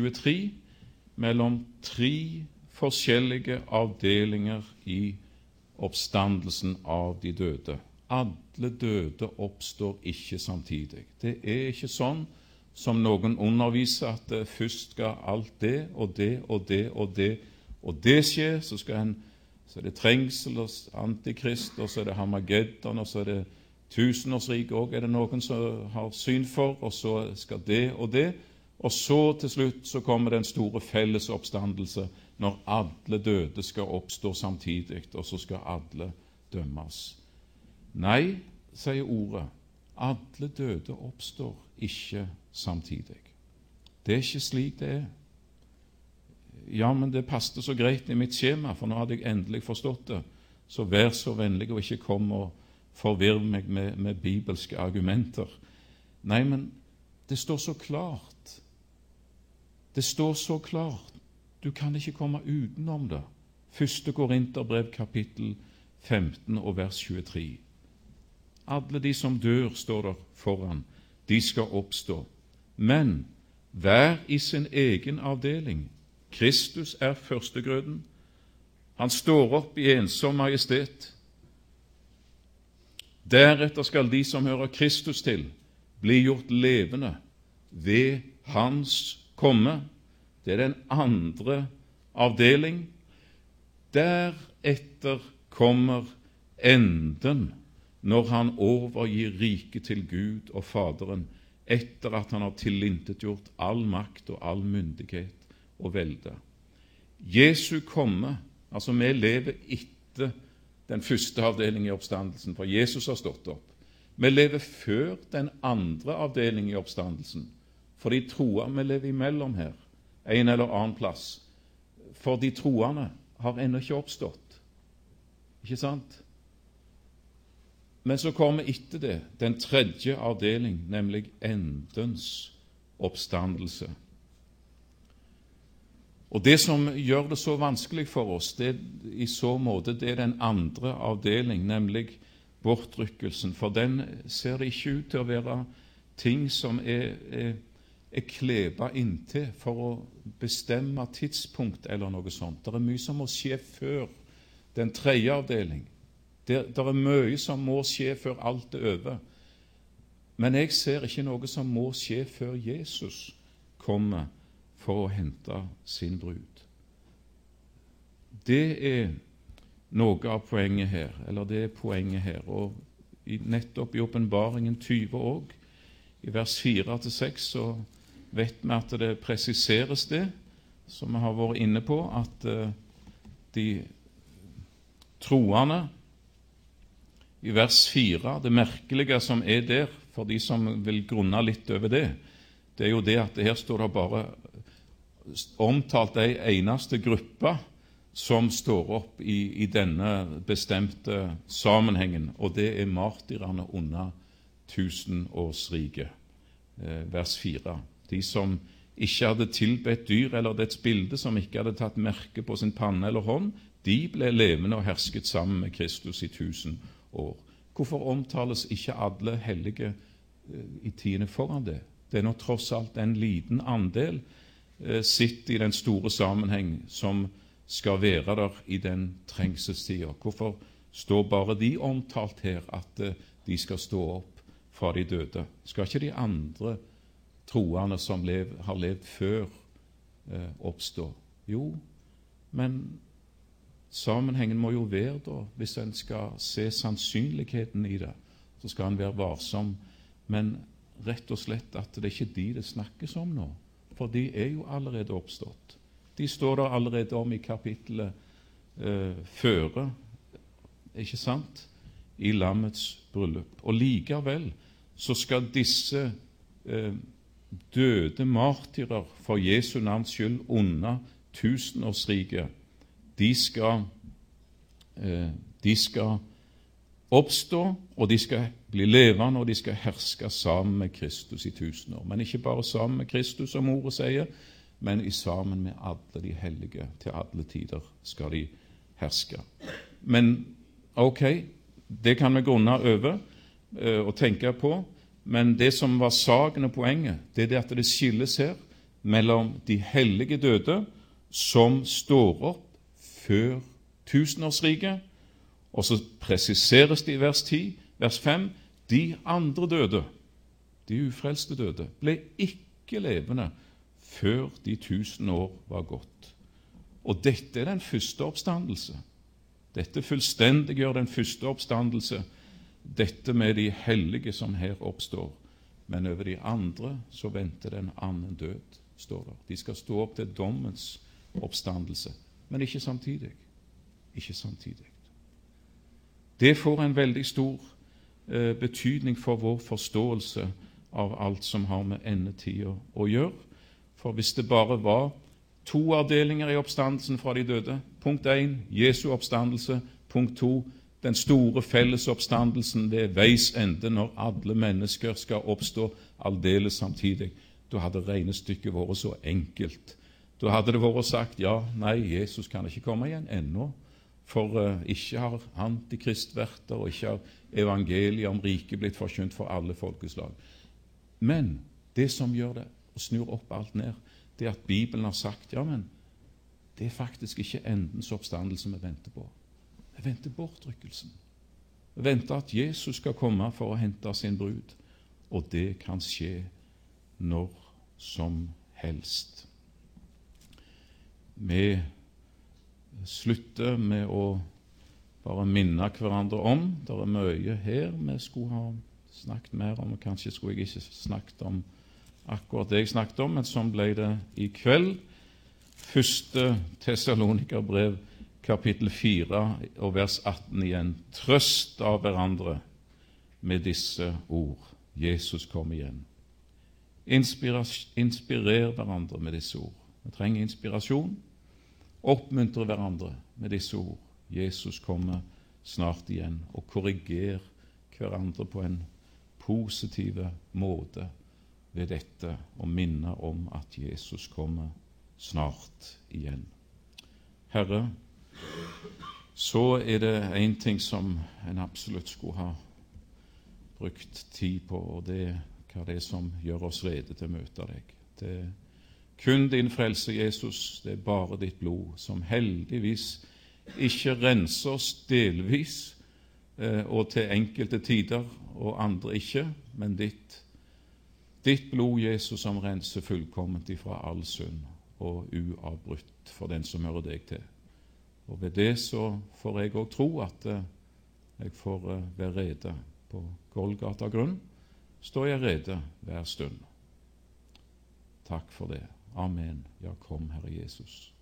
Speaker 1: tjuetre mellom tre forskjellige avdelinger i oppstandelsen av de døde. Alle døde oppstår ikke samtidig. Det er ikke sånn som noen underviser, at det først skal alt det og det og det og det og det skje, så, skal en, så er det trengsel og antikrist, og så er det Harmageddon, og så er det tusenårsriket òg, er det noen som har syn for, og så skal det og det, og så til slutt så kommer den store felles oppstandelse når alle døde skal oppstå samtidig, og så skal alle dømmes. Nei, sier ordet, alle døde oppstår ikke samtidig. Det er ikke slik det er. Ja, men det passet så greit i mitt skjema, for nå hadde jeg endelig forstått det. Så vær så vennlig og ikke kom og forvirre meg med, med bibelske argumenter. Nei, men det står så klart. Det står så klart. Du kan ikke komme utenom det. Første Korinterbrev kapittel femten og vers tjuetre. Alle de som dør, står der foran, de skal oppstå. Men hver i sin egen avdeling. Kristus er førstegrøden. Han står opp i ensom majestet. Deretter skal de som hører Kristus til, bli gjort levende ved hans komme. Det er den andre avdeling. Deretter kommer enden, når han overgir riket til Gud og Faderen, etter at han har tilintetgjort all makt og all myndighet og velde. Jesu komme, altså vi lever etter den første avdelingen i oppstandelsen, for Jesus har stått opp. Vi lever før den andre avdelingen i oppstandelsen, for de troende vi lever imellom her, en eller annen plass, for de troende har ennå ikke oppstått. Ikke sant? Men så kommer etter det den tredje avdeling, nemlig endens oppstandelse. Og det som gjør det så vanskelig for oss, det i så måte, det er den andre avdeling, nemlig bortrykkelsen. For den ser det ikke ut til å være ting som er, er, er klebet inntil for å bestemme tidspunkt eller noe sånt. Det er mye som må skje før den tredje avdeling. Det, det er mye som må skje før alt er over. Men jeg ser ikke noe som må skje før Jesus kommer for å hente sin brud. Det er noe av poenget her, eller det er poenget her. Og i, nettopp i åpenbaringen tyve òg, i vers fire til seks, så vet vi at det presiseres det, som vi har vært inne på, at uh, de troende i vers fire, det merkelige som er der, for de som vil grunne litt over det, det er jo det at her står det bare omtalt en eneste gruppe som står opp i, i denne bestemte sammenhengen, og det er martyrene under tusenårsriket. Eh, vers fire. De som ikke hadde tilbedt dyr eller dets bilde, som ikke hadde tatt merke på sin panne eller hånd, de ble levende og hersket sammen med Kristus i tusen år. Hvorfor omtales ikke alle hellige eh, i tidene foran det? Det er nå tross alt en liten andel eh, sitter i den store sammenheng som skal være der i den trengselstida. Hvorfor står bare de omtalt her, at eh, de skal stå opp fra de døde? Skal ikke de andre troende som lev, har levd før, eh, oppstå? Jo, men sammenhengen må jo være da, hvis en skal se sannsynligheten i det, så skal en være varsom, men rett og slett at det er ikke de det snakkes om nå, for de er jo allerede oppstått. De står der allerede om i kapittelet eh, føre, ikke sant, i lammets bryllup. Og likevel så skal disse eh, døde martyrer for Jesu navns skyld under tusenårsriket, de skal, eh, de skal oppstå, og de skal bli levende, og de skal herske sammen med Kristus i tusen år. Men ikke bare sammen med Kristus, som ordet sier, men i sammen med alle de hellige. Til alle tider skal de herske. Men ok, det kan vi grunne over eh, og tenke på, men det som var saken og poenget, det er det at det skilles her mellom de hellige døde som står opp før tusenårsriket, Og så presiseres det i vers ti, vers fem, de andre døde, de ufrelste døde, ble ikke levende før de tusen år var gått. Og dette er den første oppstandelse. Dette fullstendiggjør den første oppstandelse, dette med de hellige som her oppstår. Men over de andre så venter det en annen død, står der. De skal stå opp til dommens oppstandelse, men ikke samtidig. Ikke samtidig. Det får en veldig stor eh, betydning for vår forståelse av alt som har med endetida å gjøre. For hvis det bare var to avdelinger i oppstandelsen fra de døde, punkt én, Jesu oppstandelse, punkt to, den store fellesoppstandelsen ved veis ende når alle mennesker skal oppstå aldeles samtidig, da hadde regnestykket vært så enkelt. Da hadde det vært sagt, ja, nei, Jesus kan ikke komme igjen ennå, for uh, ikke har antikrist vært der, og ikke har evangeliet om riket blitt forkynt for alle folkeslag. Men det som gjør det, og snur opp alt ned, det er at Bibelen har sagt, ja, men det er faktisk ikke endens oppstandelse vi venter på. Vi venter bortrykkelsen. Vi venter at Jesus skal komme for å hente sin brud, og det kan skje når som helst. Vi slutter med å bare minne hverandre om, det er mye her vi skulle ha snakket mer om, og kanskje skulle jeg ikke snakket om akkurat det jeg snakket om, men sånn ble det i kveld. Første Tessalonikerbrev, kapittel fire og vers atten igjen. Trøst av hverandre med disse ord. Jesus kom igjen. Inspirer hverandre med disse ord. Vi trenger inspirasjon. Oppmuntre hverandre med disse ord. Jesus kommer snart igjen, og korriger hverandre på en positiv måte ved dette, og minne om at Jesus kommer snart igjen. Herre, så er det en ting som en absolutt skulle ha brukt tid på, og det er hva det er som gjør oss rede til å møte deg. Det er kun din frelse, Jesus, det er bare ditt blod, som heldigvis ikke renser oss delvis eh, og til enkelte tider, og andre ikke, men ditt, ditt blod, Jesus, som renser fullkomment ifra all synd og uavbrutt for den som hører deg til. Og ved det så får jeg også tro at eh, jeg får eh, være rede på Golgata grunn. Står jeg rede hver stund. Takk for det. Amen. Ja, kom, Herre Jesus.